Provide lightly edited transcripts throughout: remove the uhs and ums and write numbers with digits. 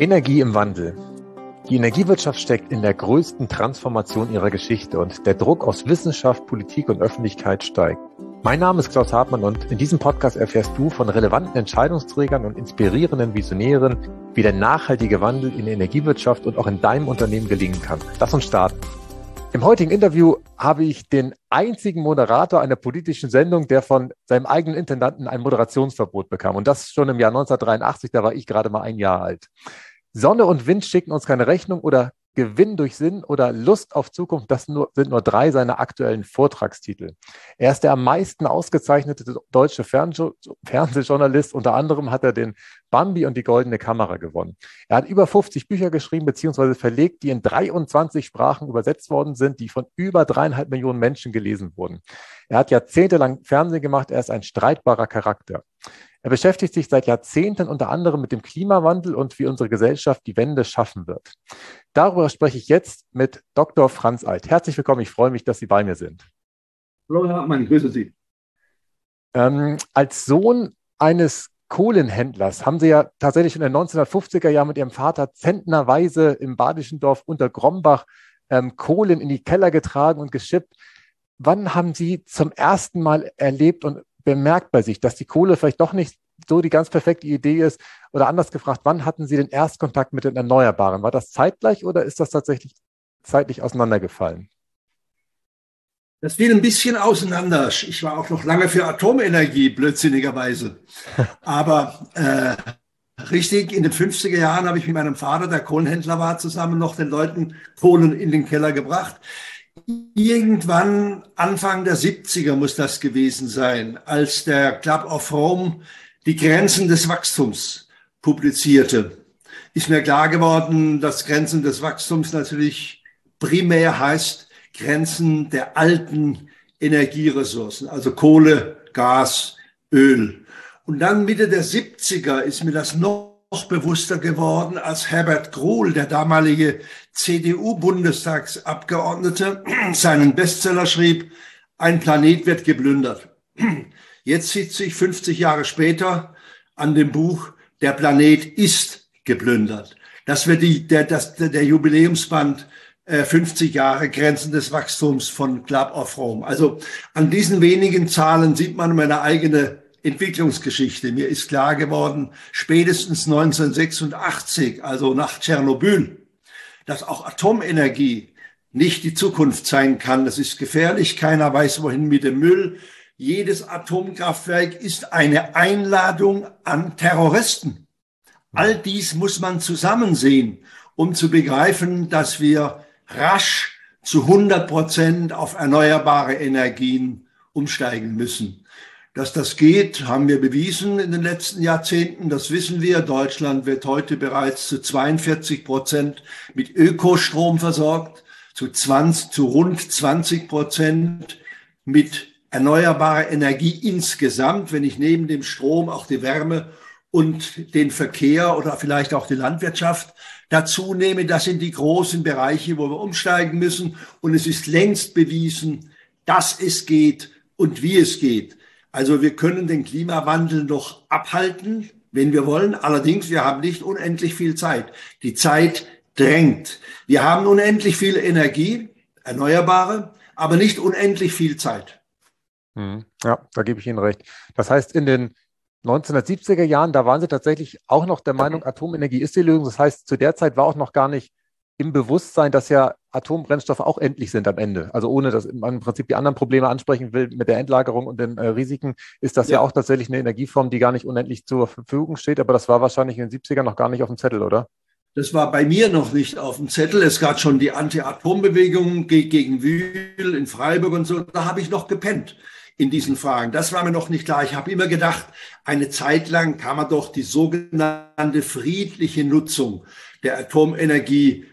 Energie im Wandel. Die Energiewirtschaft steckt in der größten Transformation ihrer Geschichte und der Druck aus Wissenschaft, Politik und Öffentlichkeit steigt. Mein Name ist Klaus Hartmann und in diesem Podcast erfährst du von relevanten Entscheidungsträgern und inspirierenden Visionären, wie der nachhaltige Wandel in der Energiewirtschaft und auch in deinem Unternehmen gelingen kann. Lass uns starten. Im heutigen Interview habe ich den einzigen Moderator einer politischen Sendung, der von seinem eigenen Intendanten ein Moderationsverbot bekam. Und das schon im Jahr 1983, da war ich gerade mal 1 Jahr alt. Sonne und Wind schicken uns keine Rechnung oder Gewinn durch Sinn oder Lust auf Zukunft, das sind nur 3 seiner aktuellen Vortragstitel. Er ist der am meisten ausgezeichnete deutsche Fernsehjournalist. Unter anderem hat er den Bambi und die Goldene Kamera gewonnen. Er hat über 50 Bücher geschrieben bzw. verlegt, die in 23 Sprachen übersetzt worden sind, die von über 3,5 Millionen Menschen gelesen wurden. Er hat jahrzehntelang Fernsehen gemacht, er ist ein streitbarer Charakter. Er beschäftigt sich seit Jahrzehnten unter anderem mit dem Klimawandel und wie unsere Gesellschaft die Wende schaffen wird. Darüber spreche ich jetzt mit Dr. Franz Alt. Herzlich willkommen, ich freue mich, dass Sie bei mir sind. Hallo Herr Hartmann, ich grüße Sie. Als Sohn eines Kohlenhändlers haben Sie ja tatsächlich in den 1950er Jahren mit Ihrem Vater zentnerweise im badischen Dorf Untergrombach Kohlen in die Keller getragen und geschippt. Wann haben Sie zum ersten Mal erlebt und bemerkt bei sich, dass die Kohle vielleicht doch nicht so die ganz perfekte Idee ist? Oder anders gefragt, wann hatten Sie den Erstkontakt mit den Erneuerbaren? War das zeitgleich oder ist das tatsächlich zeitlich auseinandergefallen? Das fiel ein bisschen auseinander. Ich war auch noch lange für Atomenergie, blödsinnigerweise. Aber richtig, in den 50er Jahren habe ich mit meinem Vater, der Kohlenhändler war, zusammen noch den Leuten Kohlen in den Keller gebracht. Irgendwann Anfang der 70er muss das gewesen sein, als der Club of Rome die Grenzen des Wachstums publizierte. Ist mir klar geworden, dass Grenzen des Wachstums natürlich primär heißt Grenzen der alten Energieressourcen, also Kohle, Gas, Öl. Und dann Mitte der 70er ist mir das noch bewusster geworden, als Herbert Kohl, der damalige CDU-Bundestagsabgeordnete, seinen Bestseller schrieb, ein Planet wird geplündert. Jetzt sitze ich 50 Jahre später an dem Buch, der Planet ist geplündert. Das wird der Jubiläumsband 50 Jahre Grenzen des Wachstums von Club of Rome. Also an diesen wenigen Zahlen sieht man meine eigene Entwicklungsgeschichte. Mir ist klar geworden, spätestens 1986, also nach Tschernobyl, dass auch Atomenergie nicht die Zukunft sein kann. Das ist gefährlich. Keiner weiß, wohin mit dem Müll. Jedes Atomkraftwerk ist eine Einladung an Terroristen. All dies muss man zusammen sehen, um zu begreifen, dass wir rasch zu 100% auf erneuerbare Energien umsteigen müssen. Dass das geht, haben wir bewiesen in den letzten Jahrzehnten. Das wissen wir. Deutschland wird heute bereits zu 42% mit Ökostrom versorgt, zu rund 20% mit erneuerbarer Energie insgesamt, wenn ich neben dem Strom auch die Wärme und den Verkehr oder vielleicht auch die Landwirtschaft dazu nehme. Das sind die großen Bereiche, wo wir umsteigen müssen. Und es ist längst bewiesen, dass es geht und wie es geht. Also wir können den Klimawandel noch abhalten, wenn wir wollen. Allerdings, wir haben nicht unendlich viel Zeit. Die Zeit drängt. Wir haben unendlich viel Energie, erneuerbare, aber nicht unendlich viel Zeit. Ja, da gebe ich Ihnen recht. Das heißt, in den 1970er Jahren, da waren Sie tatsächlich auch noch der Meinung, Atomenergie ist die Lösung. Das heißt, zu der Zeit war auch noch gar nicht im Bewusstsein, dass ja Atombrennstoffe auch endlich sind am Ende. Also ohne, dass man im Prinzip die anderen Probleme ansprechen will mit der Endlagerung und den Risiken, ist das ja auch tatsächlich eine Energieform, die gar nicht unendlich zur Verfügung steht. Aber das war wahrscheinlich in den 70ern noch gar nicht auf dem Zettel, oder? Das war bei mir noch nicht auf dem Zettel. Es gab schon die Anti-Atom-Bewegung gegen Wühl in Freiburg und so. Da habe ich noch gepennt in diesen Fragen. Das war mir noch nicht klar. Ich habe immer gedacht, eine Zeit lang kann man doch die sogenannte friedliche Nutzung der Atomenergie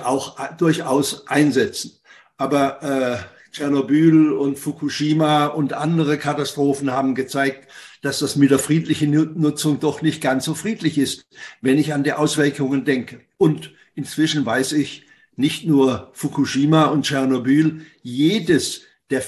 durchaus einsetzen. Aber Tschernobyl und Fukushima und andere Katastrophen haben gezeigt, dass das mit der friedlichen Nutzung doch nicht ganz so friedlich ist, wenn ich an die Auswirkungen denke. Und inzwischen weiß ich, nicht nur Fukushima und Tschernobyl, jedes der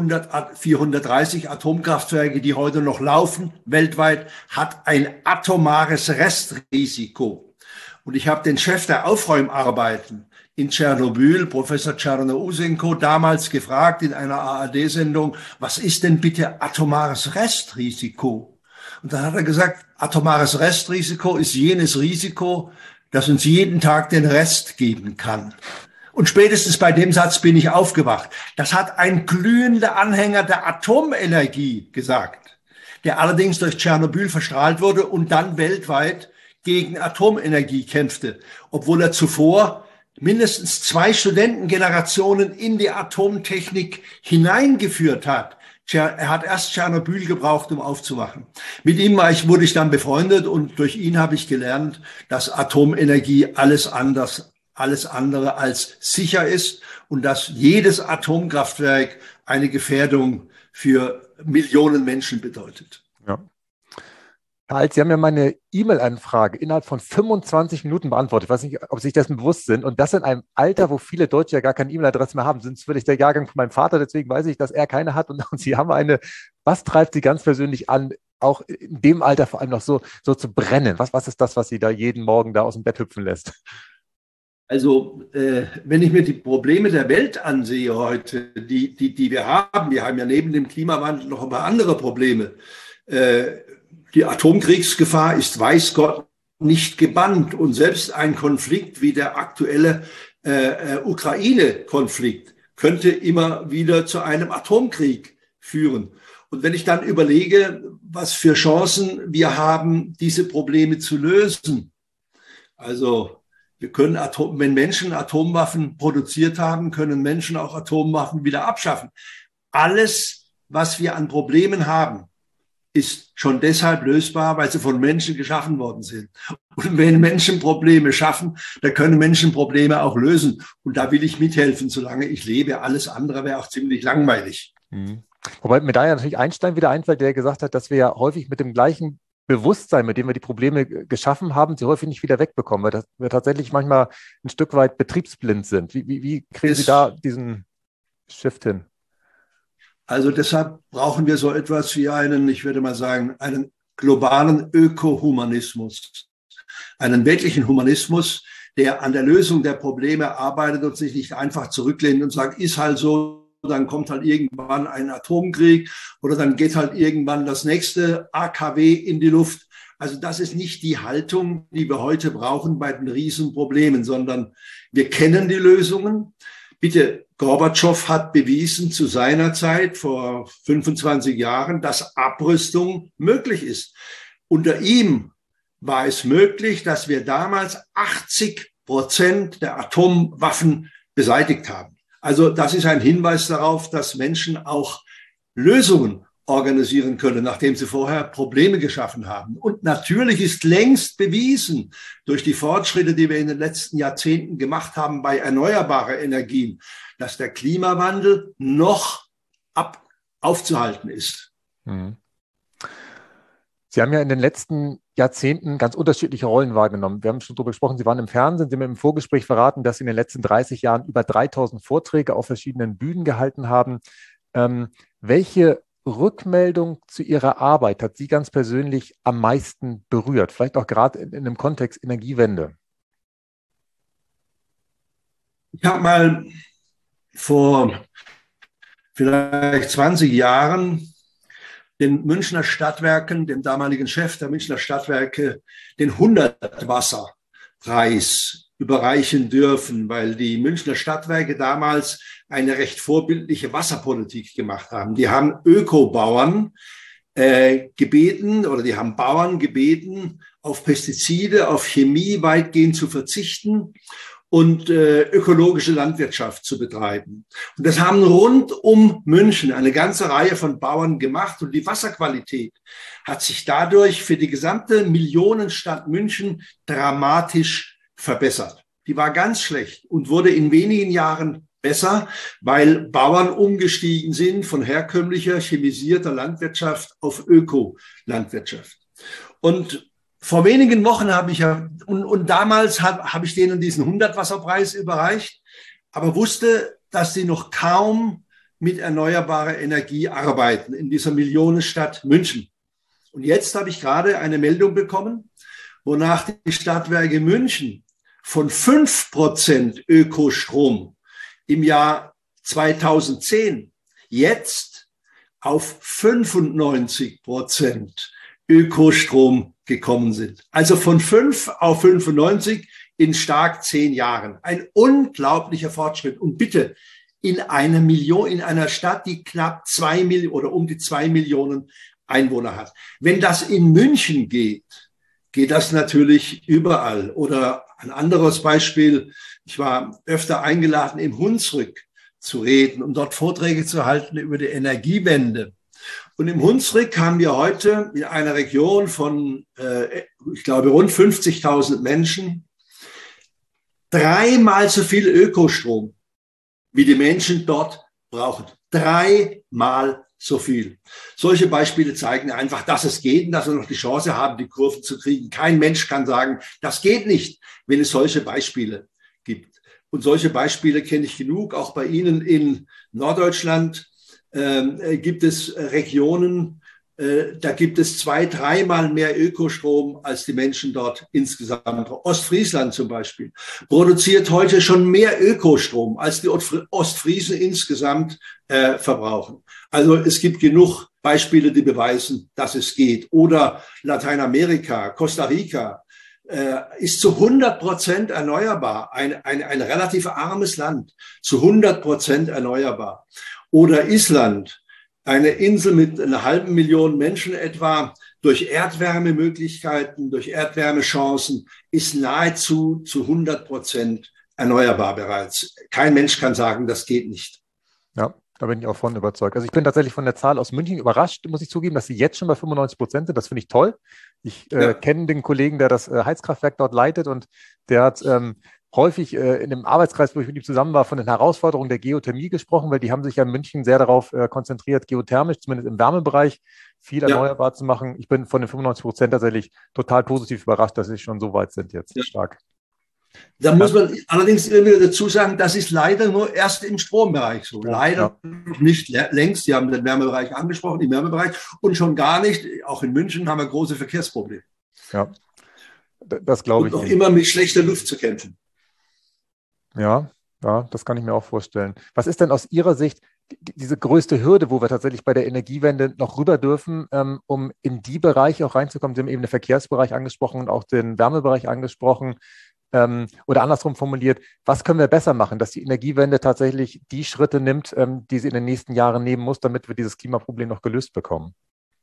430 Atomkraftwerke, die heute noch laufen, weltweit, hat ein atomares Restrisiko. Und ich habe den Chef der Aufräumarbeiten in Tschernobyl, Professor Tschernousenko, damals gefragt in einer ARD-Sendung, was ist denn bitte atomares Restrisiko? Und dann hat er gesagt, atomares Restrisiko ist jenes Risiko, das uns jeden Tag den Rest geben kann. Und spätestens bei dem Satz bin ich aufgewacht. Das hat ein glühender Anhänger der Atomenergie gesagt, der allerdings durch Tschernobyl verstrahlt wurde und dann weltweit gegen Atomenergie kämpfte, obwohl er zuvor mindestens 2 Studentengenerationen in die Atomtechnik hineingeführt hat. Er hat erst Tschernobyl gebraucht, um aufzuwachen. Mit ihm wurde ich dann befreundet und durch ihn habe ich gelernt, dass Atomenergie alles andere als sicher ist und dass jedes Atomkraftwerk eine Gefährdung für Millionen Menschen bedeutet. Ja. Herr Alt, Sie haben ja meine E-Mail-Anfrage innerhalb von 25 Minuten beantwortet. Ich weiß nicht, ob Sie sich dessen bewusst sind. Und das in einem Alter, wo viele Deutsche ja gar keine E-Mail-Adresse mehr haben. Sind völlig der Jahrgang von meinem Vater, deswegen weiß ich, dass er keine hat. Und Sie haben eine. Was treibt Sie ganz persönlich an, auch in dem Alter vor allem noch so zu brennen? Was ist das, was Sie da jeden Morgen da aus dem Bett hüpfen lässt? Also, wenn ich mir die Probleme der Welt ansehe heute, die wir haben ja neben dem Klimawandel noch ein paar andere Probleme. Die Atomkriegsgefahr ist, weiß Gott, nicht gebannt. Und selbst ein Konflikt wie der aktuelle Ukraine-Konflikt könnte immer wieder zu einem Atomkrieg führen. Und wenn ich dann überlege, was für Chancen wir haben, diese Probleme zu lösen, also wir können wenn Menschen Atomwaffen produziert haben, können Menschen auch Atomwaffen wieder abschaffen. Alles, was wir an Problemen haben, ist schon deshalb lösbar, weil sie von Menschen geschaffen worden sind. Und wenn Menschen Probleme schaffen, dann können Menschen Probleme auch lösen. Und da will ich mithelfen, solange ich lebe. Alles andere wäre auch ziemlich langweilig. Mhm. Wobei mir da ja natürlich Einstein wieder einfällt, der gesagt hat, dass wir ja häufig mit dem gleichen Bewusstsein, mit dem wir die Probleme geschaffen haben, sie häufig nicht wieder wegbekommen, weil wir tatsächlich manchmal ein Stück weit betriebsblind sind. Wie kriegen Sie da diesen Shift hin? Also deshalb brauchen wir so etwas wie ich würde mal sagen, einen globalen Ökohumanismus, einen weltlichen Humanismus, der an der Lösung der Probleme arbeitet und sich nicht einfach zurücklehnt und sagt, ist halt so, dann kommt halt irgendwann ein Atomkrieg oder dann geht halt irgendwann das nächste AKW in die Luft. Also das ist nicht die Haltung, die wir heute brauchen bei den Riesenproblemen, sondern wir kennen die Lösungen. Bitte, Gorbatschow hat bewiesen zu seiner Zeit, vor 25 Jahren, dass Abrüstung möglich ist. Unter ihm war es möglich, dass wir damals 80% der Atomwaffen beseitigt haben. Also das ist ein Hinweis darauf, dass Menschen auch Lösungen organisieren können, nachdem sie vorher Probleme geschaffen haben. Und natürlich ist längst bewiesen durch die Fortschritte, die wir in den letzten Jahrzehnten gemacht haben bei erneuerbaren Energien, dass der Klimawandel noch aufzuhalten ist. Mhm. Sie haben ja in den letzten Jahrzehnten ganz unterschiedliche Rollen wahrgenommen. Wir haben schon darüber gesprochen, Sie waren im Fernsehen, Sie haben im Vorgespräch verraten, dass Sie in den letzten 30 Jahren über 3000 Vorträge auf verschiedenen Bühnen gehalten haben. Welche Rückmeldung zu Ihrer Arbeit hat Sie ganz persönlich am meisten berührt? Vielleicht auch gerade in dem Kontext Energiewende. Ich habe mal vor vielleicht 20 Jahren den Münchner Stadtwerken, dem damaligen Chef der Münchner Stadtwerke, den 100-Wasser-Preis überreichen dürfen, weil die Münchner Stadtwerke damals eine recht vorbildliche Wasserpolitik gemacht haben. Die haben Ökobauern gebeten oder die haben Bauern gebeten, auf Pestizide, auf Chemie weitgehend zu verzichten und ökologische Landwirtschaft zu betreiben. Und das haben rund um München eine ganze Reihe von Bauern gemacht und die Wasserqualität hat sich dadurch für die gesamte Millionenstadt München dramatisch verbessert. Die war ganz schlecht und wurde in wenigen Jahren besser, weil Bauern umgestiegen sind von herkömmlicher chemisierter Landwirtschaft auf Ökolandwirtschaft. Und vor wenigen Wochen habe ich damals habe ich denen diesen 100-Wasserpreis überreicht, aber wusste, dass sie noch kaum mit erneuerbarer Energie arbeiten in dieser Millionenstadt München. Und jetzt habe ich gerade eine Meldung bekommen wonach die Stadtwerke München von 5% Ökostrom im Jahr 2010 jetzt auf 95% Ökostrom gekommen sind. Also von 5 auf 95 in stark 10 Jahren. Ein unglaublicher Fortschritt. Und bitte, in einer Stadt, die knapp 2 Millionen oder um die 2 Millionen Einwohner hat. Wenn das in München geht, geht das natürlich überall. Oder ein anderes Beispiel, ich war öfter eingeladen, im Hunsrück zu reden, um dort Vorträge zu halten über die Energiewende. Und im Hunsrück haben wir heute in einer Region von, ich glaube, rund 50.000 Menschen 3-mal so viel Ökostrom, wie die Menschen dort brauchen. 3-mal so viel. Solche Beispiele zeigen einfach, dass es geht und dass wir noch die Chance haben, die Kurven zu kriegen. Kein Mensch kann sagen, das geht nicht, wenn es solche Beispiele gibt. Und solche Beispiele kenne ich genug. Auch bei Ihnen in Norddeutschland gibt es Regionen, da gibt es 2-3-mal mehr Ökostrom als die Menschen dort insgesamt. Ostfriesland zum Beispiel produziert heute schon mehr Ökostrom, als die Ostfriesen insgesamt verbrauchen. Also es gibt genug Beispiele, die beweisen, dass es geht. Oder Lateinamerika, Costa Rica ist zu 100% erneuerbar. Ein relativ armes Land, zu 100% erneuerbar. Oder Island, eine Insel mit 500.000 Menschen etwa, durch Erdwärmemöglichkeiten, durch Erdwärmechancen, ist nahezu zu 100% erneuerbar bereits. Kein Mensch kann sagen, das geht nicht. Ja, da bin ich auch von überzeugt. Also ich bin tatsächlich von der Zahl aus München überrascht, muss ich zugeben, dass sie jetzt schon bei 95% sind. Das finde ich toll. Ich kenne den Kollegen, der das Heizkraftwerk dort leitet, und der hat häufig in dem Arbeitskreis, wo ich mit ihm zusammen war, von den Herausforderungen der Geothermie gesprochen, weil die haben sich ja in München sehr darauf konzentriert, geothermisch, zumindest im Wärmebereich, viel erneuerbar zu machen. Ich bin von den 95% tatsächlich total positiv überrascht, dass sie schon so weit sind jetzt. Stark. Da muss man allerdings immer wieder dazu sagen, das ist leider nur erst im Strombereich so. Leider nicht längst. Sie haben den Wärmebereich angesprochen, im Wärmebereich, und schon gar nicht, auch in München haben wir große Verkehrsprobleme. Ja, das glaube ich. Und noch immer mit schlechter Luft zu kämpfen. Ja, das kann ich mir auch vorstellen. Was ist denn aus Ihrer Sicht diese größte Hürde, wo wir tatsächlich bei der Energiewende noch rüber dürfen, um in die Bereiche auch reinzukommen? Sie haben eben den Verkehrsbereich angesprochen und auch den Wärmebereich angesprochen. Oder andersrum formuliert, was können wir besser machen, dass die Energiewende tatsächlich die Schritte nimmt, die sie in den nächsten Jahren nehmen muss, damit wir dieses Klimaproblem noch gelöst bekommen?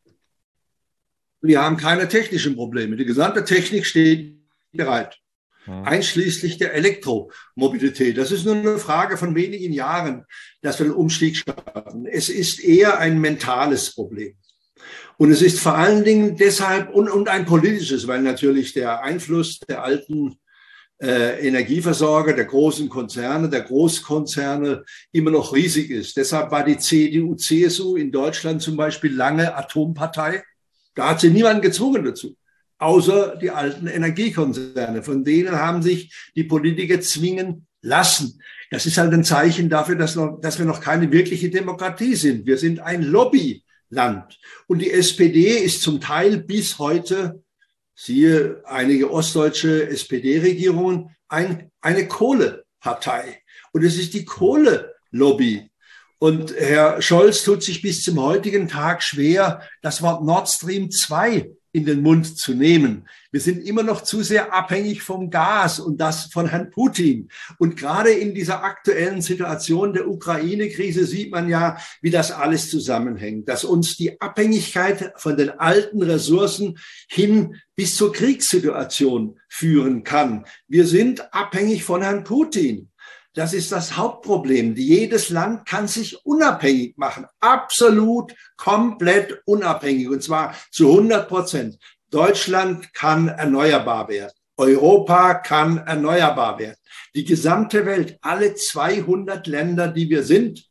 Wir haben keine technischen Probleme. Die gesamte Technik steht bereit. Einschließlich der Elektromobilität. Das ist nur eine Frage von wenigen Jahren, dass wir den Umstieg schaffen. Es ist eher ein mentales Problem. Und es ist vor allen Dingen deshalb und ein politisches, weil natürlich der Einfluss der alten Energieversorger, der großen Konzerne, der Großkonzerne immer noch riesig ist. Deshalb war die CDU, CSU in Deutschland zum Beispiel lange Atompartei. Da hat sie niemanden gezwungen dazu, außer die alten Energiekonzerne. Von denen haben sich die Politiker zwingen lassen. Das ist halt ein Zeichen dafür, dass wir noch keine wirkliche Demokratie sind. Wir sind ein Lobbyland. Und die SPD ist zum Teil bis heute, siehe einige ostdeutsche SPD-Regierungen, eine Kohlepartei. Und es ist die Kohlelobby. Und Herr Scholz tut sich bis zum heutigen Tag schwer, das Wort Nord Stream 2 in den Mund zu nehmen. Wir sind immer noch zu sehr abhängig vom Gas und das von Herrn Putin. Und gerade in dieser aktuellen Situation der Ukraine-Krise sieht man ja, wie das alles zusammenhängt, dass uns die Abhängigkeit von den alten Ressourcen hin bis zur Kriegssituation führen kann. Wir sind abhängig von Herrn Putin. Das ist das Hauptproblem. Jedes Land kann sich unabhängig machen. Absolut, komplett unabhängig. Und zwar zu 100%. Deutschland kann erneuerbar werden. Europa kann erneuerbar werden. Die gesamte Welt, alle 200 Länder, die wir sind,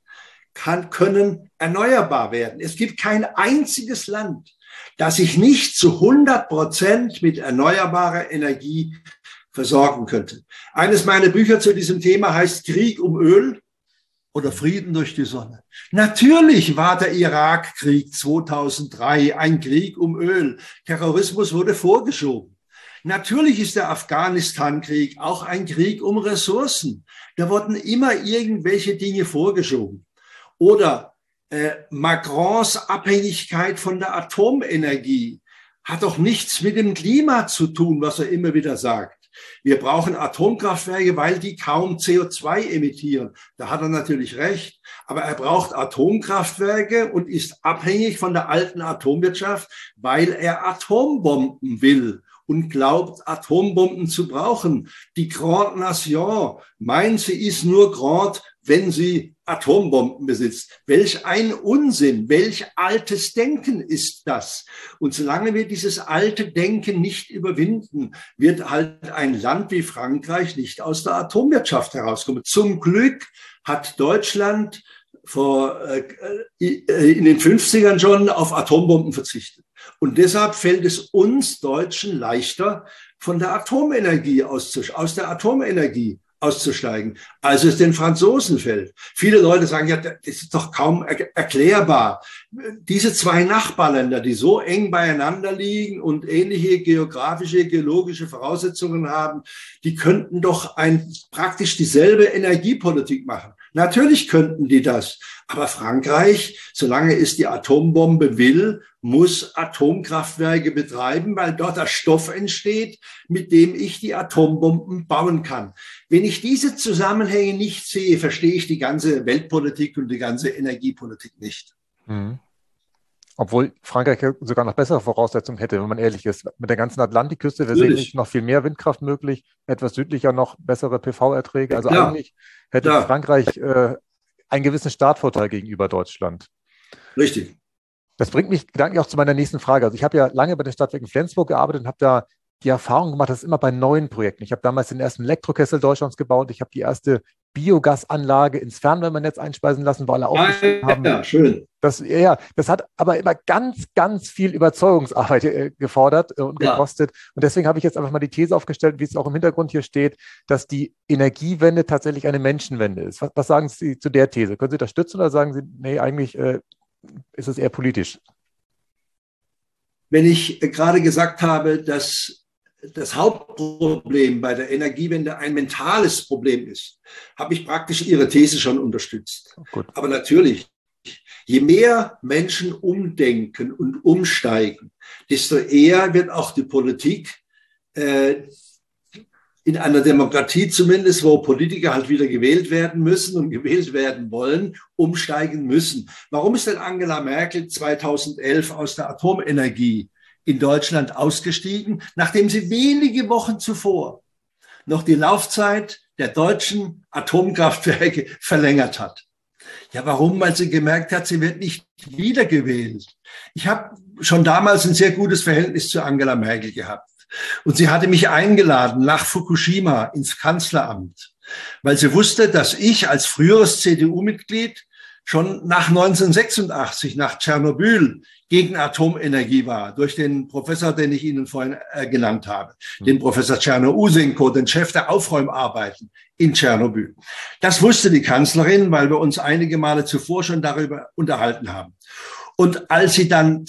können erneuerbar werden. Es gibt kein einziges Land, das sich nicht zu 100% mit erneuerbarer Energie versorgen könnte. Eines meiner Bücher zu diesem Thema heißt Krieg um Öl oder Frieden durch die Sonne. Natürlich war der Irakkrieg 2003 ein Krieg um Öl. Terrorismus wurde vorgeschoben. Natürlich ist der Afghanistan-Krieg auch ein Krieg um Ressourcen. Da wurden immer irgendwelche Dinge vorgeschoben. Oder Macrons Abhängigkeit von der Atomenergie hat doch nichts mit dem Klima zu tun, was er immer wieder sagt. Wir brauchen Atomkraftwerke, weil die kaum CO2 emittieren. Da hat er natürlich recht. Aber er braucht Atomkraftwerke und ist abhängig von der alten Atomwirtschaft, weil er Atombomben will und glaubt, Atombomben zu brauchen. Die Grande Nation meint, sie ist nur grand, wenn sie Atombomben besitzt. Welch ein Unsinn, welch altes Denken ist das? Und solange wir dieses alte Denken nicht überwinden, wird halt ein Land wie Frankreich nicht aus der Atomwirtschaft herauskommen. Zum Glück hat Deutschland in den 50ern schon auf Atombomben verzichtet. Und deshalb fällt es uns Deutschen leichter, von der Atomenergie aus der Atomenergie auszusteigen, als es den Franzosen fällt. Viele Leute sagen, ja, das ist doch kaum erklärbar. Diese zwei Nachbarländer, die so eng beieinander liegen und ähnliche geografische, geologische Voraussetzungen haben, die könnten doch praktisch dieselbe Energiepolitik machen. Natürlich könnten die das. Aber Frankreich, solange es die Atombombe will, muss Atomkraftwerke betreiben, weil dort der Stoff entsteht, mit dem ich die Atombomben bauen kann. Wenn ich diese Zusammenhänge nicht sehe, verstehe ich die ganze Weltpolitik und die ganze Energiepolitik nicht. Mhm. Obwohl Frankreich sogar noch bessere Voraussetzungen hätte, wenn man ehrlich ist. Mit der ganzen Atlantikküste wäre sicherlich noch viel mehr Windkraft möglich, etwas südlicher noch bessere PV-Erträge. Also eigentlich hätte Frankreich einen gewissen Startvorteil gegenüber Deutschland. Richtig. Das bringt mich gedanklich auch zu meiner nächsten Frage. Also ich habe ja lange bei den Stadtwerken Flensburg gearbeitet und habe da die Erfahrung gemacht, dass immer bei neuen Projekten. Ich habe damals den ersten Elektrokessel Deutschlands gebaut. Ich habe die erste Biogasanlage ins Fernwärmenetz einspeisen lassen, weil alle aufgeschrieben haben. Ja, schön. Das hat aber immer ganz, ganz viel Überzeugungsarbeit gefordert und gekostet. Und deswegen habe ich jetzt einfach mal die These aufgestellt, wie es auch im Hintergrund hier steht, dass die Energiewende tatsächlich eine Menschenwende ist. Was sagen Sie zu der These? Können Sie das stützen oder sagen Sie, nee, eigentlich ist es eher politisch? Wenn ich gerade gesagt habe, dass das Hauptproblem bei der Energiewende ein mentales Problem ist, habe ich praktisch Ihre These schon unterstützt. Gut. Aber natürlich, je mehr Menschen umdenken und umsteigen, desto eher wird auch die Politik in einer Demokratie zumindest, wo Politiker halt wieder gewählt werden müssen und gewählt werden wollen, umsteigen müssen. Warum ist denn Angela Merkel 2011 aus der Atomenergie in Deutschland ausgestiegen, nachdem sie wenige Wochen zuvor noch die Laufzeit der deutschen Atomkraftwerke verlängert hat? Ja, warum? Weil sie gemerkt hat, sie wird nicht wiedergewählt. Ich habe schon damals ein sehr gutes Verhältnis zu Angela Merkel gehabt. Und sie hatte mich eingeladen nach Fukushima ins Kanzleramt, weil sie wusste, dass ich als früheres CDU-Mitglied schon nach 1986, nach Tschernobyl, gegen Atomenergie war, durch den Professor, den ich Ihnen vorhin genannt habe, den Professor Tscherno-Usenko, den Chef der Aufräumarbeiten in Tschernobyl. Das wusste die Kanzlerin, weil wir uns einige Male zuvor schon darüber unterhalten haben. Und als sie dann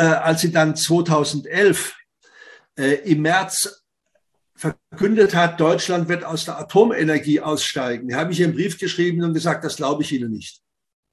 2011 im März verkündet hat, Deutschland wird aus der Atomenergie aussteigen, habe ich einen Brief geschrieben und gesagt, das glaube ich Ihnen nicht.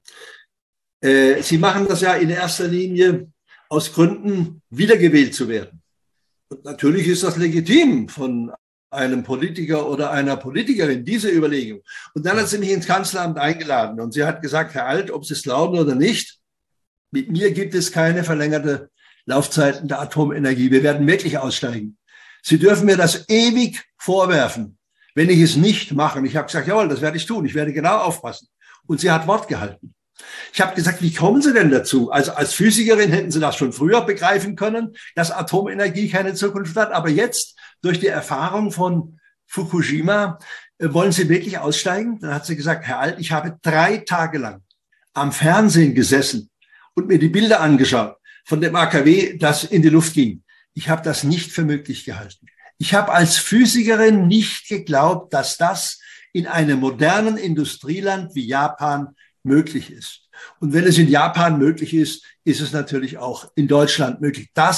Sie machen das ja in erster Linie aus Gründen, wiedergewählt zu werden. Und natürlich ist das legitim von einem Politiker oder einer Politikerin, diese Überlegung. Und dann hat sie mich ins Kanzleramt eingeladen und sie hat gesagt, Herr Alt, ob Sie es glauben oder nicht, mit mir gibt es keine verlängerte Laufzeiten der Atomenergie. Wir werden wirklich aussteigen. Sie dürfen mir das ewig vorwerfen, wenn ich es nicht mache. Und ich habe gesagt, jawohl, das werde ich tun. Ich werde genau aufpassen. Und sie hat Wort gehalten. Ich habe gesagt, wie kommen Sie denn dazu? Also als Physikerin hätten Sie das schon früher begreifen können, dass Atomenergie keine Zukunft hat. Aber jetzt, durch die Erfahrung von Fukushima, wollen Sie wirklich aussteigen? Dann hat sie gesagt, Herr Alt, ich habe 3 Tage lang am Fernsehen gesessen und mir die Bilder angeschaut von dem AKW, das in die Luft ging. Ich habe das nicht für möglich gehalten. Ich habe als Physikerin nicht geglaubt, dass das in einem modernen Industrieland wie Japan möglich ist. Und wenn es in Japan möglich ist, ist es natürlich auch in Deutschland möglich. Das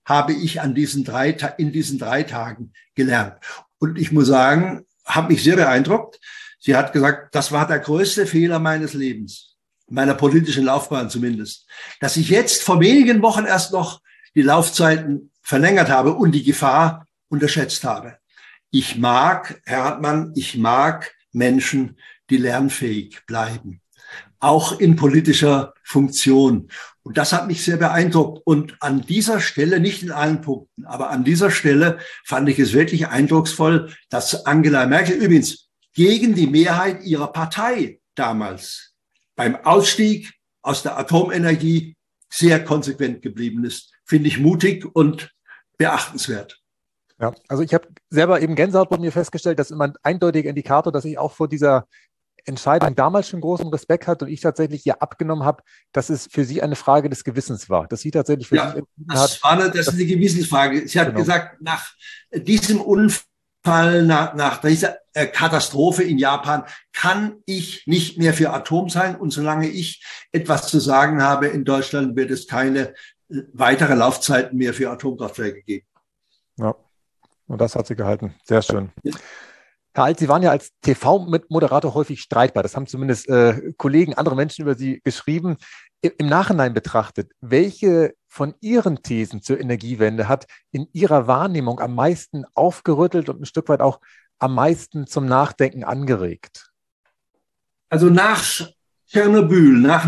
habe ich in diesen 3 Tagen gelernt. Und ich muss sagen, habe mich sehr beeindruckt. Sie hat gesagt, das war der größte Fehler meines Lebens, meiner politischen Laufbahn zumindest, dass ich jetzt vor wenigen Wochen erst noch die Laufzeiten verlängert habe und die Gefahr unterschätzt habe. Herr Hartmann, ich mag Menschen, die lernfähig bleiben, auch in politischer Funktion. Und das hat mich sehr beeindruckt. Und an dieser Stelle, nicht in allen Punkten, aber an dieser Stelle fand ich es wirklich eindrucksvoll, dass Angela Merkel übrigens gegen die Mehrheit ihrer Partei damals beim Ausstieg aus der Atomenergie sehr konsequent geblieben ist. Finde ich mutig und beachtenswert. Ja, also ich habe selber eben Gänsehaut bei mir festgestellt, das ist immer ein eindeutiger Indikator, dass ich auch vor dieser Entscheidung damals schon großen Respekt hatte und ich tatsächlich ihr abgenommen habe, dass es für sie eine Frage des Gewissens war, dass sie tatsächlich für sich entschieden hat. Das ist eine Gewissensfrage. Sie hat gesagt, nach diesem Unfall, nach dieser Katastrophe in Japan, kann ich nicht mehr für Atom sein. Und solange ich etwas zu sagen habe in Deutschland, wird es keine weitere Laufzeiten mehr für Atomkraftwerke geben. Ja, und das hat sie gehalten. Sehr schön. Herr Alt, Sie waren ja als TV-Moderator häufig streitbar. Das haben zumindest Kollegen, andere Menschen über Sie geschrieben. Im Nachhinein betrachtet, welche von Ihren Thesen zur Energiewende hat in Ihrer Wahrnehmung am meisten aufgerüttelt und ein Stück weit auch am meisten zum Nachdenken angeregt? Also nach Tschernobyl, nach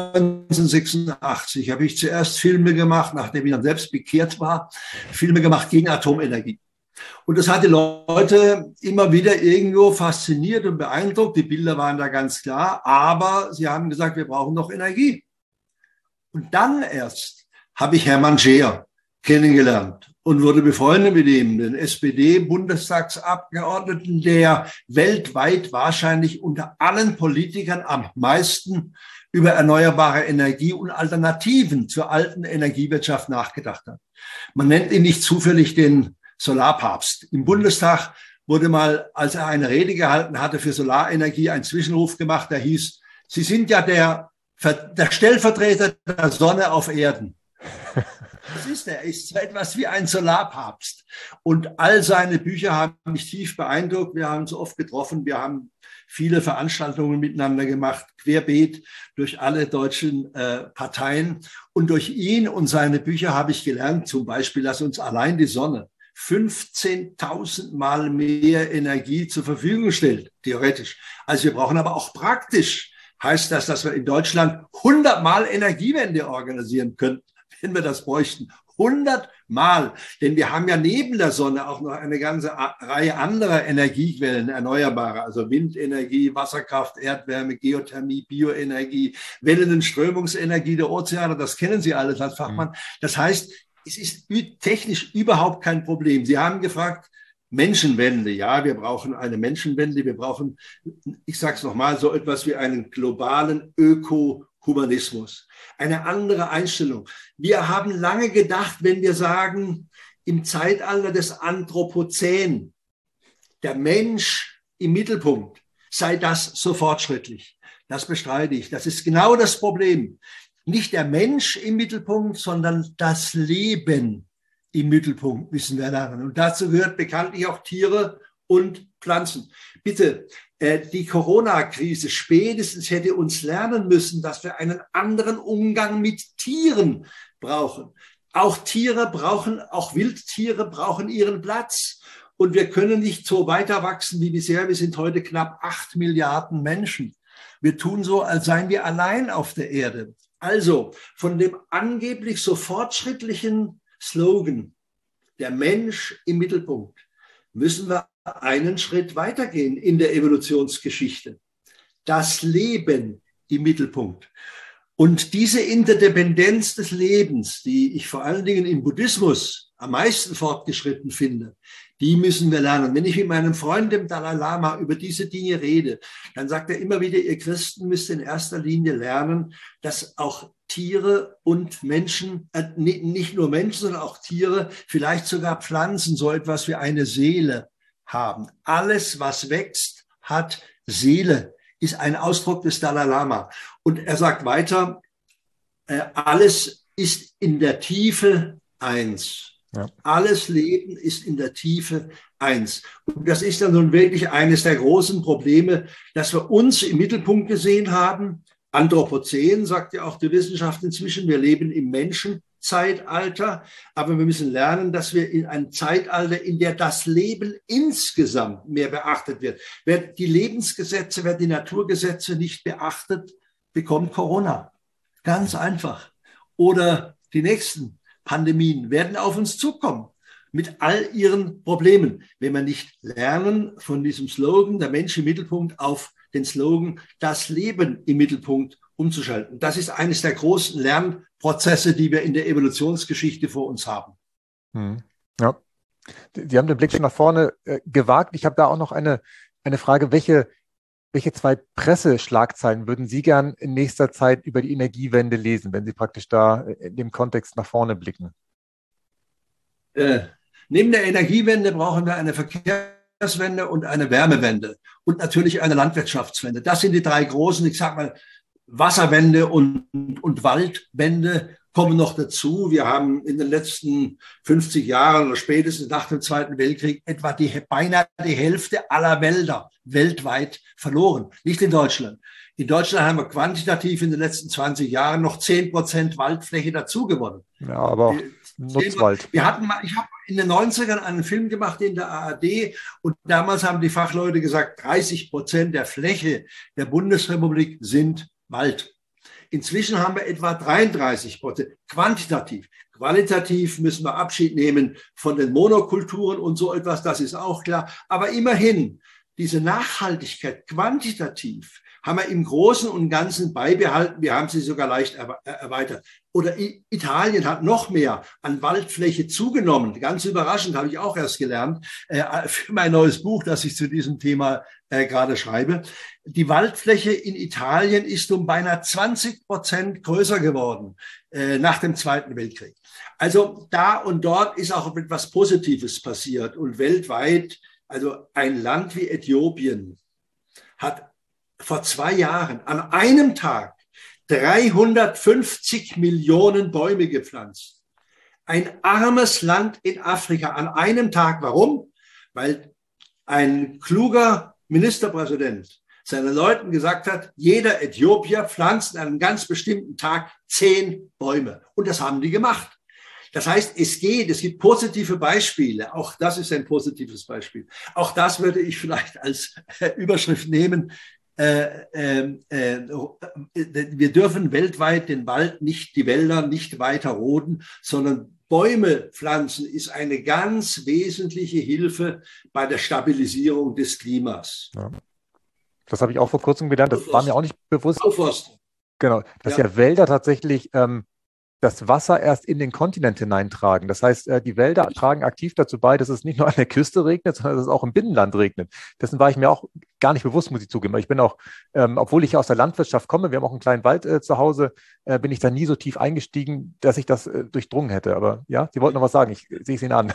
1986, habe ich zuerst Filme gemacht, nachdem ich dann selbst bekehrt war, Filme gemacht gegen Atomenergie. Und das hat die Leute immer wieder irgendwo fasziniert und beeindruckt. Die Bilder waren da ganz klar, aber sie haben gesagt, wir brauchen noch Energie. Und dann erst habe ich Hermann Scheer kennengelernt und wurde befreundet mit ihm, den SPD-Bundestagsabgeordneten, der weltweit wahrscheinlich unter allen Politikern am meisten über erneuerbare Energie und Alternativen zur alten Energiewirtschaft nachgedacht hat. Man nennt ihn nicht zufällig den Solarpapst. Im Bundestag wurde mal, als er eine Rede gehalten hatte für Solarenergie, ein Zwischenruf gemacht, der hieß, Sie sind ja der Stellvertreter der Sonne auf Erden. Das ist er. Er ist so etwas wie ein Solarpapst. Und all seine Bücher haben mich tief beeindruckt. Wir haben uns oft getroffen. Wir haben viele Veranstaltungen miteinander gemacht, querbeet durch alle deutschen Parteien. Und durch ihn und seine Bücher habe ich gelernt, zum Beispiel, dass uns allein die Sonne 15.000 Mal mehr Energie zur Verfügung stellt, theoretisch. Also wir brauchen aber auch praktisch. Heißt das, dass wir in Deutschland 100 Mal Energiewende organisieren könnten, wenn wir das bräuchten. 100 Mal. Denn wir haben ja neben der Sonne auch noch eine ganze Reihe anderer Energiequellen, erneuerbare, also Windenergie, Wasserkraft, Erdwärme, Geothermie, Bioenergie, Wellen- und Strömungsenergie der Ozeane. Das kennen Sie alles als Fachmann. Das heißt, es ist technisch überhaupt kein Problem. Sie haben gefragt, Menschenwende. Ja, wir brauchen eine Menschenwende. Wir brauchen, ich sage es nochmal, so etwas wie einen globalen Ökohumanismus. Eine andere Einstellung. Wir haben lange gedacht, wenn wir sagen, im Zeitalter des Anthropozän, der Mensch im Mittelpunkt, sei das so fortschrittlich. Das bestreite ich. Das ist genau das Problem. Nicht der Mensch im Mittelpunkt, sondern das Leben im Mittelpunkt müssen wir lernen. Und dazu gehört bekanntlich auch Tiere und Pflanzen. Bitte, die Corona-Krise spätestens hätte uns lernen müssen, dass wir einen anderen Umgang mit Tieren brauchen. Auch Wildtiere brauchen ihren Platz. Und wir können nicht so weiter wachsen wie bisher. Wir sind heute knapp 8 Milliarden Menschen. Wir tun so, als seien wir allein auf der Erde. Also von dem angeblich so fortschrittlichen Slogan, der Mensch im Mittelpunkt, müssen wir einen Schritt weitergehen in der Evolutionsgeschichte. Das Leben im Mittelpunkt. Und diese Interdependenz des Lebens, die ich vor allen Dingen im Buddhismus am meisten fortgeschritten finde, die müssen wir lernen. Wenn ich mit meinem Freund, dem Dalai Lama, über diese Dinge rede, dann sagt er immer wieder, ihr Christen müsst in erster Linie lernen, dass auch Tiere und Menschen, nicht nur Menschen, sondern auch Tiere, vielleicht sogar Pflanzen, so etwas wie eine Seele haben. Alles, was wächst, hat Seele, ist ein Ausdruck des Dalai Lama. Und er sagt weiter, alles ist in der Tiefe eins. Ja. Alles Leben ist in der Tiefe eins. Und das ist dann nun wirklich eines der großen Probleme, dass wir uns im Mittelpunkt gesehen haben. Anthropozän, sagt ja auch die Wissenschaft inzwischen, wir leben im Menschenzeitalter, aber wir müssen lernen, dass wir in einem Zeitalter, in der das Leben insgesamt mehr beachtet wird. Wer die Lebensgesetze, wer die Naturgesetze nicht beachtet, bekommt Corona. Ganz einfach. Oder die nächsten Pandemien werden auf uns zukommen mit all ihren Problemen, wenn wir nicht lernen von diesem Slogan, der Mensch im Mittelpunkt, auf den Slogan, das Leben im Mittelpunkt umzuschalten. Das ist eines der großen Lernprozesse, die wir in der Evolutionsgeschichte vor uns haben. Ja, Sie haben den Blick schon nach vorne gewagt. Ich habe da auch noch eine Frage. Welche zwei Presseschlagzeilen würden Sie gern in nächster Zeit über die Energiewende lesen, wenn Sie praktisch da in dem Kontext nach vorne blicken? Neben der Energiewende brauchen wir eine Verkehrswende und eine Wärmewende und natürlich eine Landwirtschaftswende. Das sind die drei großen, ich sag mal, Wasserwende und Waldwende kommen noch dazu. Wir haben in den letzten 50 Jahren oder spätestens nach dem Zweiten Weltkrieg etwa beinahe die Hälfte aller Wälder weltweit verloren. Nicht in Deutschland. In Deutschland haben wir quantitativ in den letzten 20 Jahren noch 10% Waldfläche dazugewonnen. Ja, aber auch Nutzwald. Ich habe in den 90ern einen Film gemacht in der ARD und damals haben die Fachleute gesagt, 30% der Fläche der Bundesrepublik sind Wald. Inzwischen haben wir etwa 33% quantitativ. Qualitativ müssen wir Abschied nehmen von den Monokulturen und so etwas, das ist auch klar. Aber immerhin, diese Nachhaltigkeit quantitativ haben wir im Großen und Ganzen beibehalten. Wir haben sie sogar leicht erweitert. Oder Italien hat noch mehr an Waldfläche zugenommen. Ganz überraschend, habe ich auch erst gelernt, für mein neues Buch, das ich zu diesem Thema gerade schreibe. Die Waldfläche in Italien ist um beinahe 20% größer geworden nach dem Zweiten Weltkrieg. Also da und dort ist auch etwas Positives passiert. Und weltweit, also ein Land wie Äthiopien hat vor 2 Jahren an einem Tag 350 Millionen Bäume gepflanzt. Ein armes Land in Afrika an einem Tag. Warum? Weil ein kluger Ministerpräsident seinen Leuten gesagt hat, jeder Äthiopier pflanzt an einem ganz bestimmten Tag 10 Bäume. Und das haben die gemacht. Das heißt, es gibt positive Beispiele. Auch das ist ein positives Beispiel. Auch das würde ich vielleicht als Überschrift nehmen. Wir dürfen weltweit den Wald nicht, die Wälder nicht weiter roden, sondern Bäume pflanzen ist eine ganz wesentliche Hilfe bei der Stabilisierung des Klimas. Ja. Das habe ich auch vor kurzem gelernt. Das war mir auch nicht bewusst. Aufforstung. Genau, dass ja Wälder tatsächlich das Wasser erst in den Kontinent hineintragen. Das heißt, die Wälder tragen aktiv dazu bei, dass es nicht nur an der Küste regnet, sondern dass es auch im Binnenland regnet. Dessen war ich mir auch gar nicht bewusst, muss ich zugeben. Ich bin auch, obwohl ich aus der Landwirtschaft komme, wir haben auch einen kleinen Wald zu Hause, bin ich da nie so tief eingestiegen, dass ich das durchdrungen hätte. Aber ja, Sie wollten noch was sagen, ich sehe es Ihnen an.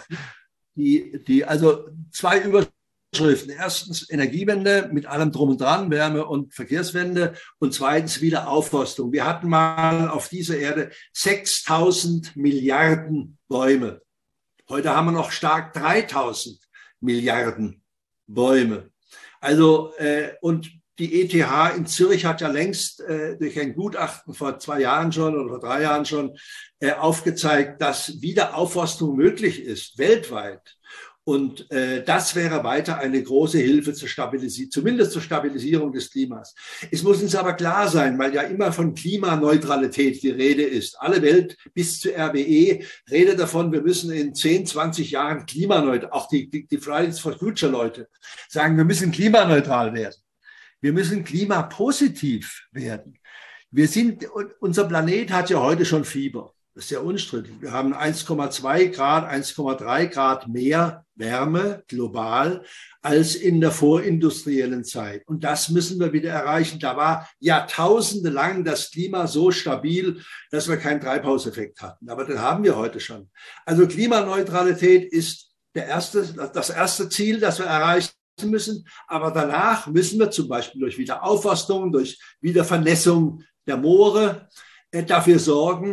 Also 2 Überschriften. Erstens Energiewende mit allem drum und dran, Wärme- und Verkehrswende und zweitens Wiederaufforstung. Wir hatten mal auf dieser Erde 6.000 Milliarden Bäume. Heute haben wir noch stark 3.000 Milliarden Bäume. Also und die ETH in Zürich hat ja längst durch ein Gutachten vor 2 Jahren schon oder vor 3 Jahren schon aufgezeigt, dass Wiederaufforstung möglich ist, weltweit. Und das wäre weiter eine große Hilfe zumindest zur Stabilisierung des Klimas. Es muss uns aber klar sein, weil ja immer von Klimaneutralität die Rede ist. Alle Welt bis zu RWE redet davon, wir müssen in 10, 20 Jahren klimaneutral, auch die Fridays for Future Leute sagen, wir müssen klimaneutral werden. Wir müssen klimapositiv werden. Unser Planet hat ja heute schon Fieber. Das ist ja unstrittig. Wir haben 1,2 Grad, 1,3 Grad mehr Wärme global als in der vorindustriellen Zeit. Und das müssen wir wieder erreichen. Da war Jahrtausende lang das Klima so stabil, dass wir keinen Treibhauseffekt hatten. Aber den haben wir heute schon. Also Klimaneutralität ist das erste Ziel, das wir erreichen müssen. Aber danach müssen wir zum Beispiel durch Wiederaufforstung, durch Wiedervernässung der Moore dafür sorgen,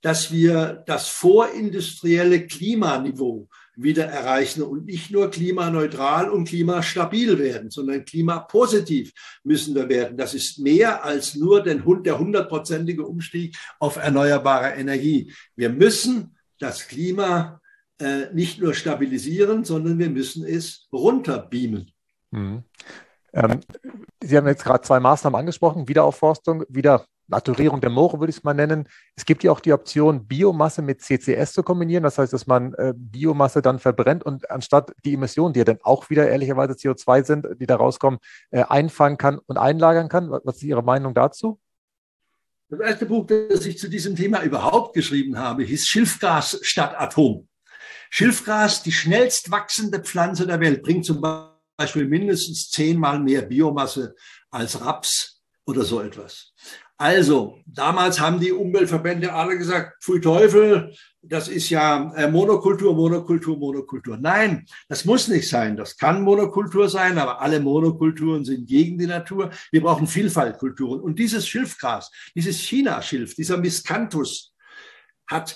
dass wir das vorindustrielle Klimaniveau wieder erreichen und nicht nur klimaneutral und klimastabil werden, sondern klimapositiv müssen wir werden. Das ist mehr als nur der 100-prozentige Umstieg auf erneuerbare Energie. Wir müssen das Klima nicht nur stabilisieren, sondern wir müssen es runterbeamen. Mhm. Sie haben jetzt gerade 2 Maßnahmen angesprochen, Wiederaufforstung, Naturierung der Moore würde ich es mal nennen. Es gibt ja auch die Option, Biomasse mit CCS zu kombinieren. Das heißt, dass man Biomasse dann verbrennt und anstatt die Emissionen, die ja dann auch wieder ehrlicherweise CO2 sind, die da rauskommen, einfangen kann und einlagern kann. Was ist Ihre Meinung dazu? Das erste Buch, das ich zu diesem Thema überhaupt geschrieben habe, hieß Schilfgas statt Atom. Schilfgas, die schnellst wachsende Pflanze der Welt, bringt zum Beispiel mindestens 10-mal mehr Biomasse als Raps oder so etwas. Also, damals haben die Umweltverbände alle gesagt, pfui Teufel, das ist ja Monokultur, Monokultur, Monokultur. Nein, das muss nicht sein. Das kann Monokultur sein, aber alle Monokulturen sind gegen die Natur. Wir brauchen Vielfaltkulturen. Und dieses Schilfgras, dieses China-Schilf, dieser Miscanthus, hat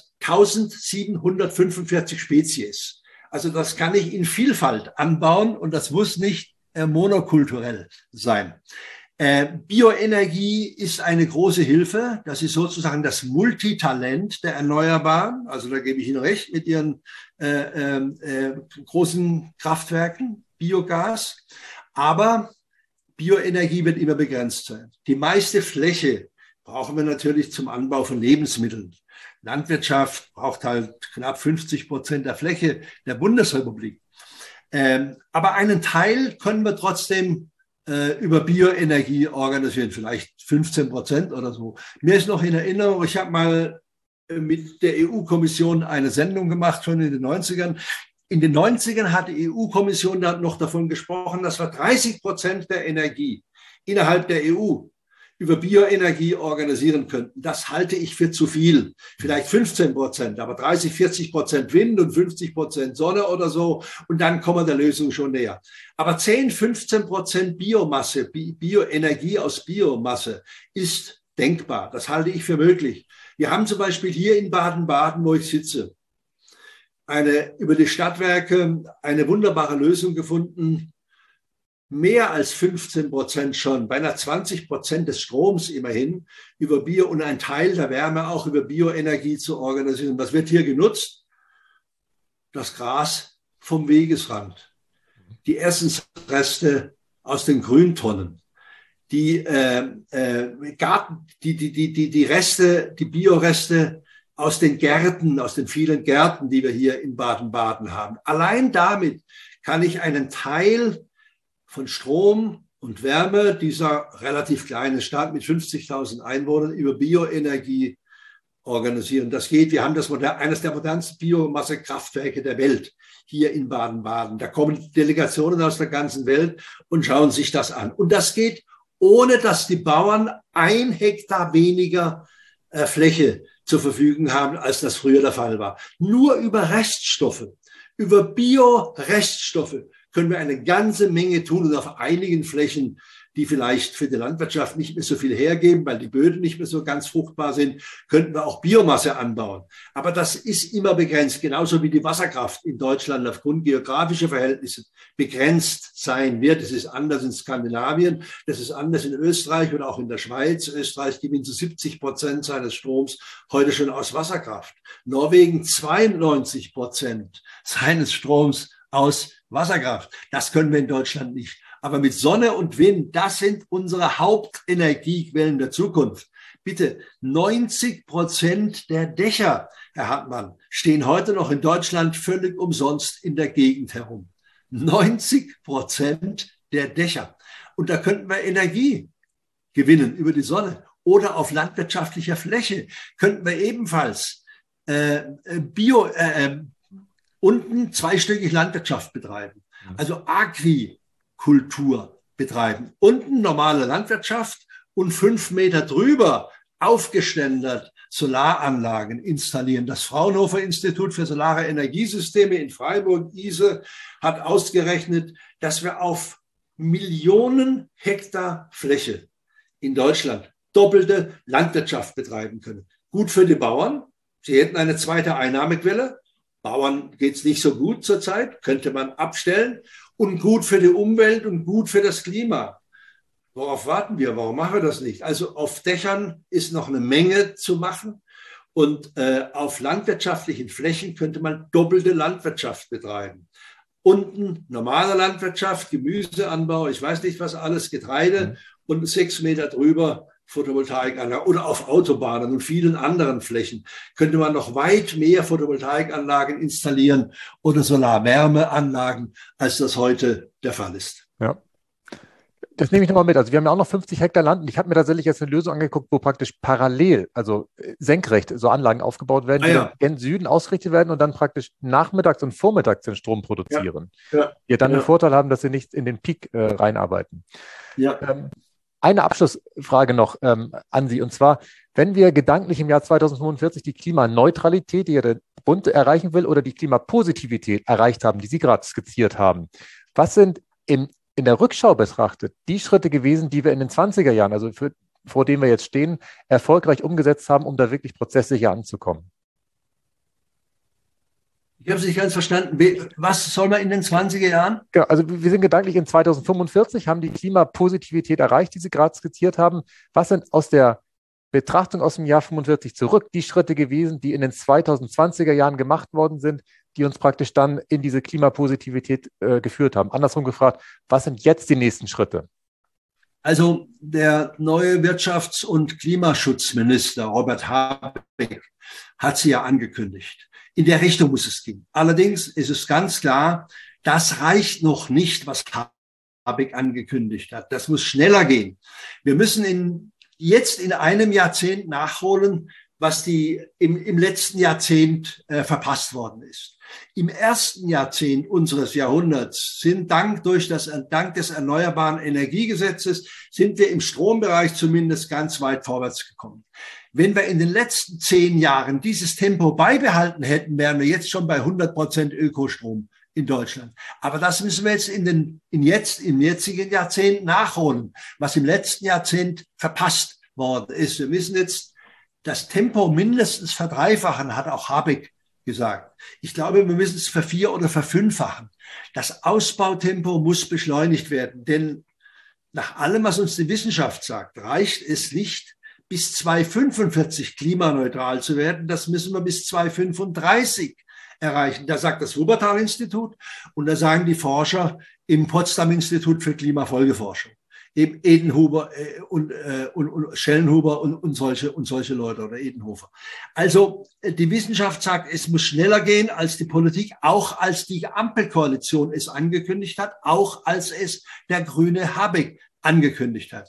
1745 Spezies. Also das kann ich in Vielfalt anbauen und das muss nicht monokulturell sein. Bioenergie ist eine große Hilfe. Das ist sozusagen das Multitalent der Erneuerbaren. Also da gebe ich Ihnen recht mit Ihren großen Kraftwerken, Biogas. Aber Bioenergie wird immer begrenzt sein. Die meiste Fläche brauchen wir natürlich zum Anbau von Lebensmitteln. Landwirtschaft braucht halt knapp 50% der Fläche der Bundesrepublik. Aber einen Teil können wir trotzdem über Bioenergie organisieren, vielleicht 15% oder so. Mir ist noch in Erinnerung, ich habe mal mit der EU-Kommission eine Sendung gemacht, schon in den 90ern. In den 90ern hat die EU-Kommission dann noch davon gesprochen, dass wir 30% der Energie innerhalb der EU über Bioenergie organisieren könnten. Das halte ich für zu viel. Vielleicht 15%, aber 30-40% Wind und 50% Sonne oder so. Und dann kommen wir der Lösung schon näher. Aber 10-15% Biomasse, Bioenergie aus Biomasse ist denkbar. Das halte ich für möglich. Wir haben zum Beispiel hier in Baden-Baden, wo ich sitze, über die Stadtwerke eine wunderbare Lösung gefunden, mehr als 15% schon, beinahe 20% des Stroms immerhin über Bio und ein Teil der Wärme auch über Bioenergie zu organisieren. Was wird hier genutzt? Das Gras vom Wegesrand, die Essensreste aus den Grüntonnen, die Reste, die Bioreste aus den Gärten, aus den vielen Gärten, die wir hier in Baden-Baden haben. Allein damit kann ich einen Teil von Strom und Wärme dieser relativ kleinen Stadt mit 50.000 Einwohnern über Bioenergie organisieren. Das geht. Wir haben eines der modernsten Biomassekraftwerke der Welt hier in Baden-Baden. Da kommen Delegationen aus der ganzen Welt und schauen sich das an. Und das geht, ohne dass die Bauern 1 Hektar weniger Fläche zur Verfügung haben, als das früher der Fall war. Nur über Reststoffe, über Bioreststoffe können wir eine ganze Menge tun und auf einigen Flächen, die vielleicht für die Landwirtschaft nicht mehr so viel hergeben, weil die Böden nicht mehr so ganz fruchtbar sind, könnten wir auch Biomasse anbauen. Aber das ist immer begrenzt, genauso wie die Wasserkraft in Deutschland aufgrund geografischer Verhältnisse begrenzt sein wird. Das ist anders in Skandinavien, das ist anders in Österreich und auch in der Schweiz. Österreich gewinnt zu 70% seines Stroms heute schon aus Wasserkraft. Norwegen 92% seines Stroms aus Wasserkraft. Das können wir in Deutschland nicht. Aber mit Sonne und Wind, das sind unsere Hauptenergiequellen der Zukunft. Bitte, 90% der Dächer, Herr Hartmann, stehen heute noch in Deutschland völlig umsonst in der Gegend herum. 90% der Dächer. Und da könnten wir Energie gewinnen über die Sonne. Oder auf landwirtschaftlicher Fläche könnten wir ebenfalls unten zweistöckig Landwirtschaft betreiben. Also Agrikultur betreiben. Unten normale Landwirtschaft und 5 Meter drüber aufgeständert Solaranlagen installieren. Das Fraunhofer Institut für Solare Energiesysteme in Freiburg-Ise hat ausgerechnet, dass wir auf Millionen Hektar Fläche in Deutschland doppelte Landwirtschaft betreiben können. Gut für die Bauern. Sie hätten eine zweite Einnahmequelle. Bauern geht es nicht so gut zurzeit, könnte man abstellen. Und gut für die Umwelt und gut für das Klima. Worauf warten wir? Warum machen wir das nicht? Also auf Dächern ist noch eine Menge zu machen. Und auf landwirtschaftlichen Flächen könnte man doppelte Landwirtschaft betreiben. Unten normale Landwirtschaft, Gemüseanbau, ich weiß nicht was alles, Getreide und 6 Meter drüber Photovoltaikanlagen oder auf Autobahnen und vielen anderen Flächen könnte man noch weit mehr Photovoltaikanlagen installieren oder Solarwärmeanlagen, als das heute der Fall ist. Ja. Das nehme ich nochmal mit. Also wir haben ja auch noch 50 Hektar Land und ich habe mir tatsächlich jetzt eine Lösung angeguckt, wo praktisch parallel, also senkrecht, so Anlagen aufgebaut werden, die dann gen Süden ausgerichtet werden und dann praktisch nachmittags und vormittags den Strom produzieren. Die dann den Vorteil haben, dass sie nicht in den Peak reinarbeiten. Eine Abschlussfrage noch an Sie, und zwar, wenn wir gedanklich im Jahr 2045 die Klimaneutralität, die ja der Bund erreichen will, oder die Klimapositivität erreicht haben, die Sie gerade skizziert haben, was sind in der Rückschau betrachtet die Schritte gewesen, die wir in den 20er Jahren, also vor denen wir jetzt stehen, erfolgreich umgesetzt haben, um da wirklich prozesssicher anzukommen? Ich habe es nicht ganz verstanden. Was soll man in den 20er Jahren? Genau, also wir sind gedanklich in 2045, haben die Klimapositivität erreicht, die Sie gerade skizziert haben. Was sind aus der Betrachtung aus dem Jahr 45 zurück die Schritte gewesen, die in den 2020er Jahren gemacht worden sind, die uns praktisch dann in diese Klimapositivität geführt haben? Andersrum gefragt, was sind jetzt die nächsten Schritte? Also der neue Wirtschafts- und Klimaschutzminister Robert Habeck hat sie ja angekündigt. In der Richtung muss es gehen. Allerdings ist es ganz klar, das reicht noch nicht, was Habeck angekündigt hat. Das muss schneller gehen. Wir müssen jetzt in einem Jahrzehnt nachholen, was im letzten Jahrzehnt verpasst worden ist. Im ersten Jahrzehnt unseres Jahrhunderts sind dank des Erneuerbaren Energiegesetzes sind wir im Strombereich zumindest ganz weit vorwärts gekommen. Wenn wir in den letzten 10 Jahren dieses Tempo beibehalten hätten, wären wir jetzt schon bei 100% Ökostrom in Deutschland. Aber das müssen wir jetzt im jetzigen Jahrzehnt nachholen, was im letzten Jahrzehnt verpasst worden ist. Wir müssen jetzt das Tempo mindestens verdreifachen, hat auch Habeck gesagt. Ich glaube, wir müssen es ver-4- oder ver-5-fachen. Das Ausbautempo muss beschleunigt werden, denn nach allem, was uns die Wissenschaft sagt, reicht es nicht, bis 2045 klimaneutral zu werden. Das müssen wir bis 2035 erreichen. Da sagt das Wuppertal-Institut und da sagen die Forscher im Potsdam-Institut für Klimafolgeforschung. Eben Edenhuber und Schellenhuber und solche Leute oder Edenhofer. Also die Wissenschaft sagt, es muss schneller gehen als die Politik, auch als die Ampelkoalition es angekündigt hat, auch als es der grüne Habeck angekündigt hat.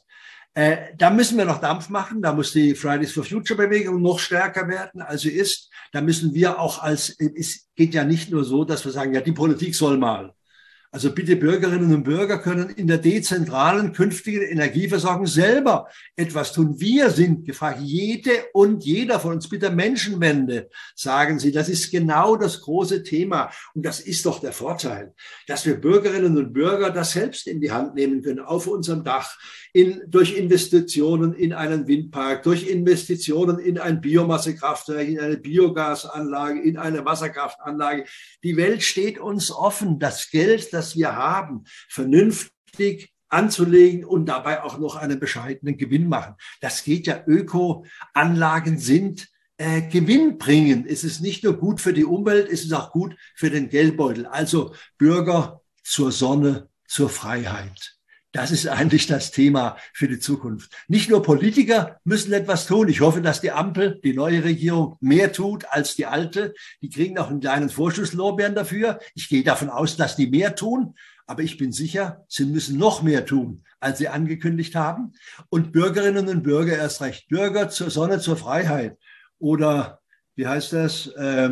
Da müssen wir noch Dampf machen, da muss die Fridays for Future Bewegung noch stärker werden, als sie ist. Da müssen wir auch es geht ja nicht nur so, dass wir sagen, ja, die Politik soll mal. Also bitte Bürgerinnen und Bürger können in der dezentralen künftigen Energieversorgung selber etwas tun. Wir sind gefragt, jede und jeder von uns, bitte Menschenwende, sagen Sie. Das ist genau das große Thema. Und das ist doch der Vorteil, dass wir Bürgerinnen und Bürger das selbst in die Hand nehmen können, auf unserem Dach, durch Investitionen in einen Windpark, durch Investitionen in ein Biomassekraftwerk, in eine Biogasanlage, in eine Wasserkraftanlage. Die Welt steht uns offen. Das Geld, das wir haben, vernünftig anzulegen und dabei auch noch einen bescheidenen Gewinn machen. Das geht ja. Ökoanlagen sind gewinnbringend. Es ist nicht nur gut für die Umwelt, es ist auch gut für den Geldbeutel. Also Bürger zur Sonne, zur Freiheit. Das ist eigentlich das Thema für die Zukunft. Nicht nur Politiker müssen etwas tun. Ich hoffe, dass die Ampel, die neue Regierung, mehr tut als die alte. Die kriegen auch einen kleinen Vorschusslorbeeren dafür. Ich gehe davon aus, dass die mehr tun. Aber ich bin sicher, sie müssen noch mehr tun, als sie angekündigt haben. Und Bürgerinnen und Bürger erst recht. Bürger zur Sonne, zur Freiheit. Oder, wie heißt das?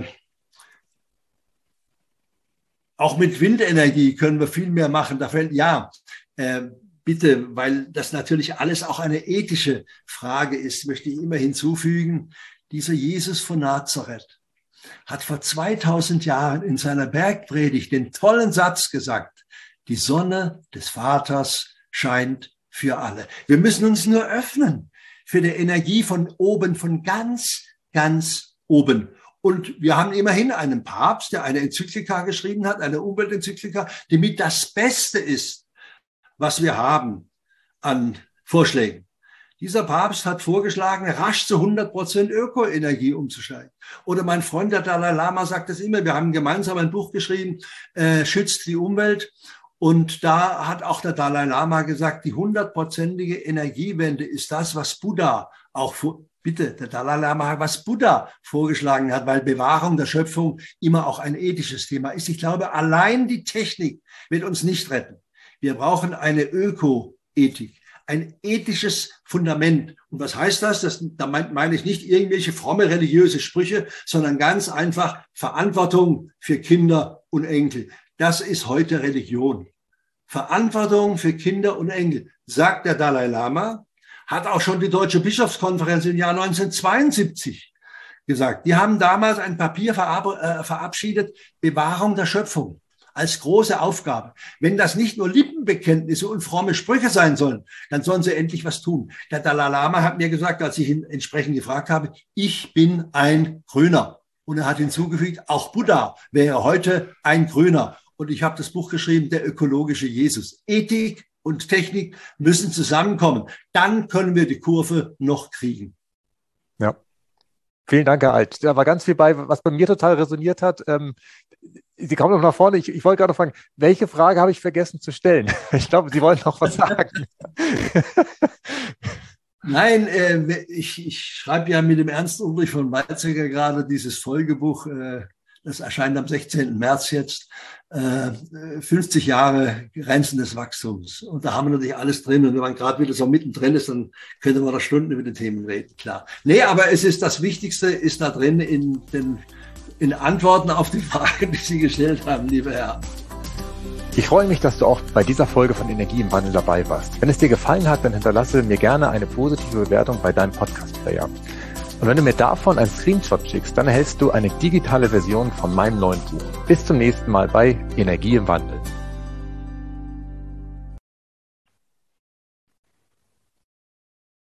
Auch mit Windenergie können wir viel mehr machen. Bitte, weil das natürlich alles auch eine ethische Frage ist, möchte ich immer hinzufügen. Dieser Jesus von Nazareth hat vor 2000 Jahren in seiner Bergpredigt den tollen Satz gesagt: Die Sonne des Vaters scheint für alle. Wir müssen uns nur öffnen für die Energie von oben, von ganz, ganz oben. Und wir haben immerhin einen Papst, der eine Enzyklika geschrieben hat, eine Umweltenzyklika, die mit das Beste ist, was wir haben an Vorschlägen. Dieser Papst hat vorgeschlagen, rasch zu 100% Ökoenergie umzusteigen. Oder mein Freund, der Dalai Lama, sagt es immer, wir haben gemeinsam ein Buch geschrieben, schützt die Umwelt. Und da hat auch der Dalai Lama gesagt, die 100%ige Energiewende ist das, was Buddha auch der Dalai Lama, was Buddha vorgeschlagen hat, weil Bewahrung der Schöpfung immer auch ein ethisches Thema ist. Ich glaube, allein die Technik wird uns nicht retten. Wir brauchen eine Ökoethik, ein ethisches Fundament. Und was heißt das? Da meine ich nicht irgendwelche fromme religiöse Sprüche, sondern ganz einfach Verantwortung für Kinder und Enkel. Das ist heute Religion. Verantwortung für Kinder und Enkel, sagt der Dalai Lama, hat auch schon die Deutsche Bischofskonferenz im Jahr 1972 gesagt. Die haben damals ein Papier verabschiedet, Bewahrung der Schöpfung als große Aufgabe. Wenn das nicht nur Lippenbekenntnisse und fromme Sprüche sein sollen, dann sollen sie endlich was tun. Der Dalai Lama hat mir gesagt, als ich ihn entsprechend gefragt habe, ich bin ein Grüner. Und er hat hinzugefügt, auch Buddha wäre heute ein Grüner. Und ich habe das Buch geschrieben, der ökologische Jesus. Ethik und Technik müssen zusammenkommen. Dann können wir die Kurve noch kriegen. Ja. Vielen Dank, Herr Alt. Da war ganz viel bei, was bei mir total resoniert hat. Sie kommen noch nach vorne. Ich wollte gerade fragen, welche Frage habe ich vergessen zu stellen? Ich glaube, Sie wollen noch was sagen. Nein, ich schreibe ja mit dem Ernst Ulrich von Weizsäcker gerade dieses Folgebuch, das erscheint am 16. März jetzt, 50 Jahre Grenzen des Wachstums. Und da haben wir natürlich alles drin. Und wenn man gerade wieder so mittendrin ist, dann könnte man da Stunden über die Themen reden, klar. Nee, aber es ist das Wichtigste, ist da drin in Antworten auf die Fragen, die Sie gestellt haben, lieber Herr. Ich freue mich, dass du auch bei dieser Folge von Energie im Wandel dabei warst. Wenn es dir gefallen hat, dann hinterlasse mir gerne eine positive Bewertung bei deinem Podcast-Player. Und wenn du mir davon einen Screenshot schickst, dann erhältst du eine digitale Version von meinem neuen Buch. Bis zum nächsten Mal bei Energie im Wandel.